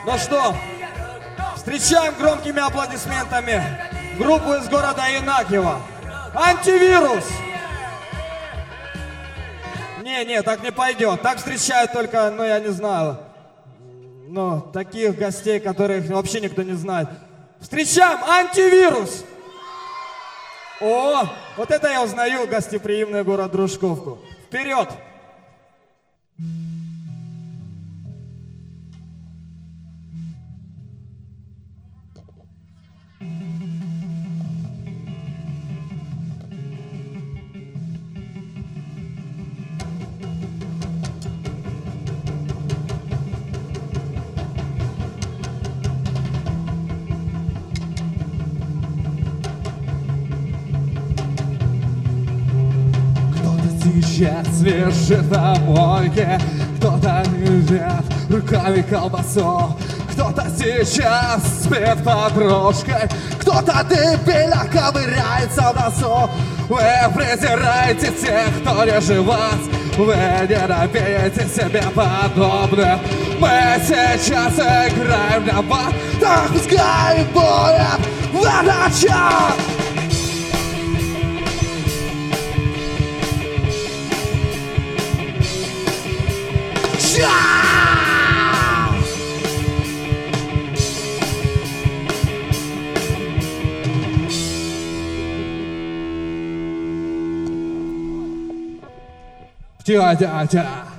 Ну что, встречаем громкими аплодисментами группу из города Инакиево. Антивирус! Не, так не пойдет. Так встречают только, я не знаю, таких гостей, которых вообще никто не знает. Встречаем Антивирус! О, вот это я узнаю гостеприимный город Дружковку. Вперед! Сейчас лежит на мойке, кто-то грызет руками колбасу, кто-то сейчас спит подружкой, кто-то дебильно ковыряется в носу. Вы презираете тех, кто не живет, вы ненавидите себе подобных. Мы сейчас играем на вас, так пускай будет в начале. Тя-тя-тя.